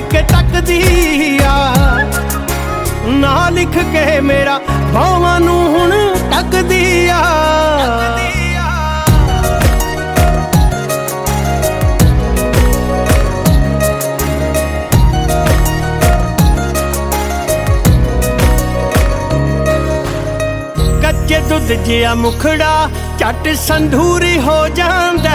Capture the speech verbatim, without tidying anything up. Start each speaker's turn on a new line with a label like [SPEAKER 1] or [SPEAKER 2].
[SPEAKER 1] ਕੇ ਤੱਕਦੀ ਆ, ਨਾ ਲਿਖ ਕੇ ਮੇਰਾ ਬਾਹਾਂ ਨੂੰ ਹੁਣ ਟੱਕਦੀ ਆ। ਕੱਚੇ ਦੁੱਧ ਜਿਹਾ ਮੁਖੜਾ ਝੱਟ ਸੰਧੂਰੀ ਹੋ ਜਾਂਦਾ,